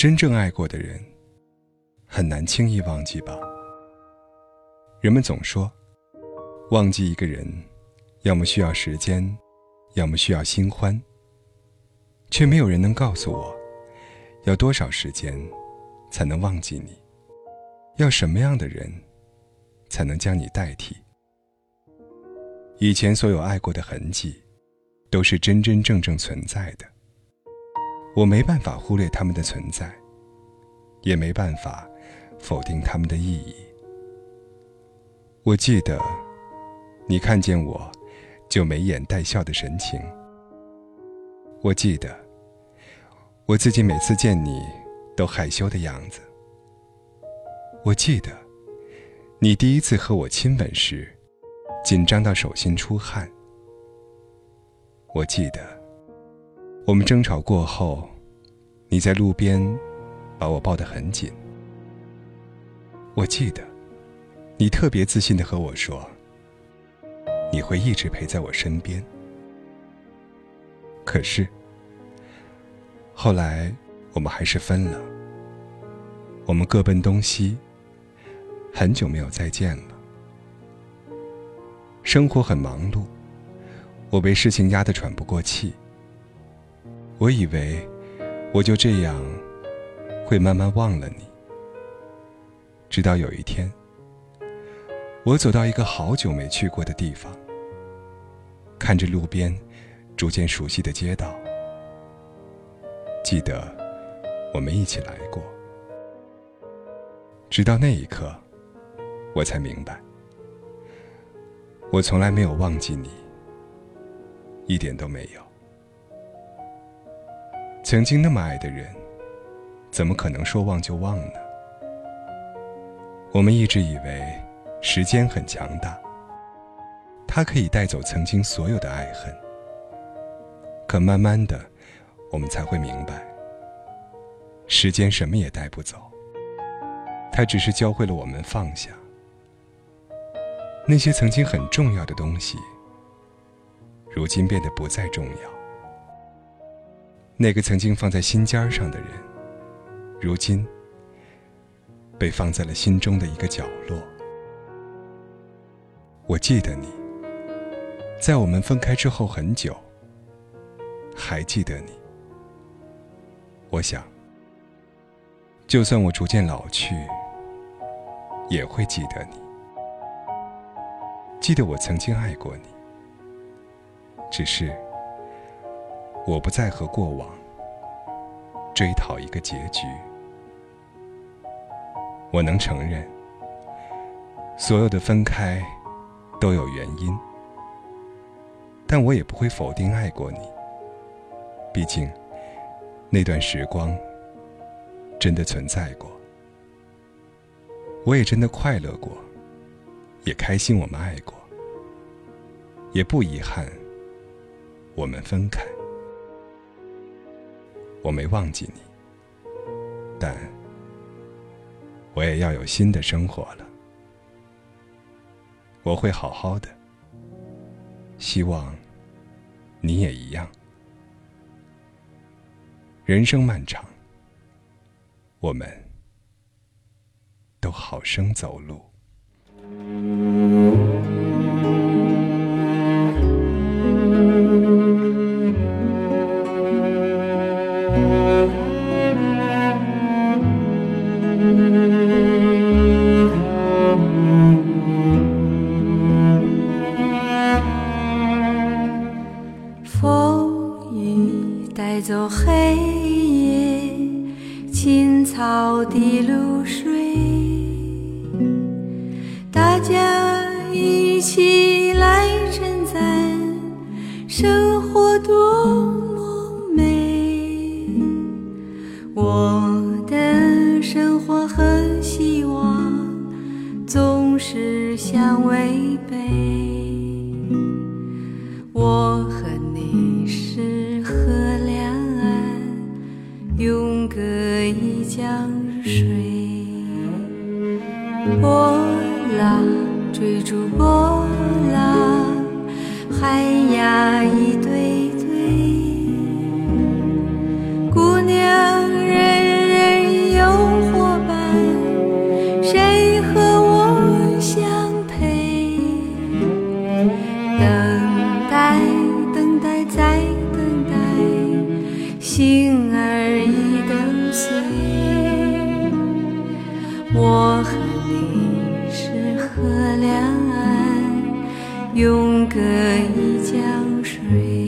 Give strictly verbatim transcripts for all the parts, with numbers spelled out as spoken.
真正爱过的人，很难轻易忘记吧。人们总说，忘记一个人，要么需要时间，要么需要新欢，却没有人能告诉我，要多少时间才能忘记你，要什么样的人才能将你代替。以前所有爱过的痕迹，都是真真正正存在的，我没办法忽略他们的存在，也没办法否定他们的意义。我记得你看见我就眉眼带笑的神情，我记得我自己每次见你都害羞的样子，我记得你第一次和我亲吻时紧张到手心出汗，我记得我们争吵过后，你在路边把我抱得很紧，我记得你特别自信地和我说，你会一直陪在我身边。可是后来我们还是分了，我们各奔东西，很久没有再见了。生活很忙碌，我被事情压得喘不过气，我以为我就这样会慢慢忘了你。直到有一天，我走到一个好久没去过的地方，看着路边逐渐熟悉的街道，记得我们一起来过。直到那一刻，我才明白，我从来没有忘记你，一点都没有。曾经那么爱的人，怎么可能说忘就忘呢？我们一直以为时间很强大，它可以带走曾经所有的爱恨。可慢慢的，我们才会明白，时间什么也带不走，它只是教会了我们放下。那些曾经很重要的东西，如今变得不再重要。那个曾经放在心尖上的人，如今被放在了心中的一个角落。我记得你，在我们分开之后很久，还记得你。我想，就算我逐渐老去，也会记得你。记得我曾经爱过你，只是我不再和过往追讨一个结局。我能承认，所有的分开都有原因，但我也不会否定爱过你。毕竟那段时光真的存在过，我也真的快乐过，也开心我们爱过，也不遗憾我们分开。我没忘记你，但我也要有新的生活了。我会好好的，希望你也一样。人生漫长，我们都好生走路。 风雨带走黑夜，青草的露水，大家一起来称赞生活多么美。我的生活和希望总是相违背，我和你是河两岸，永隔一江水。波浪追逐波浪，海呀一对对，姑娘人人永隔一江水。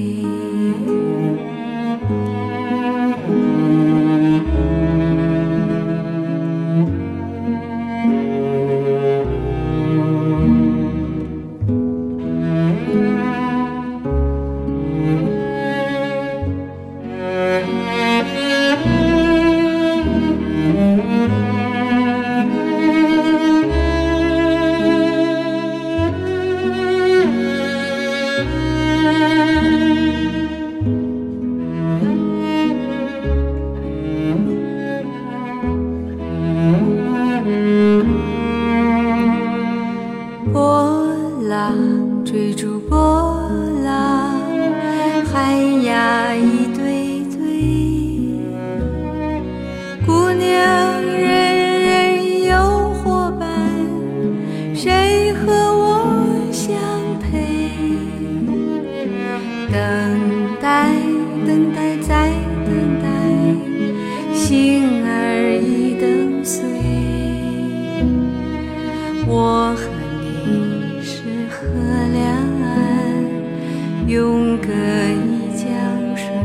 波浪追逐波浪，海呀一对对，姑娘人人有伙伴，谁和我相配？等待等待再等待，心儿已等碎。我和你是河两岸，永隔一江水。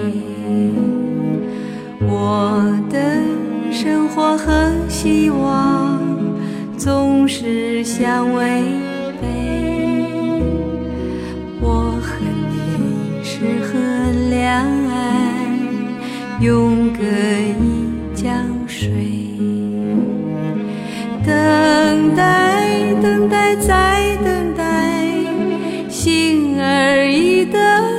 我的生活和希望总是相违背。我和你是河两岸，永隔一江水。等待等待再等待，心儿已等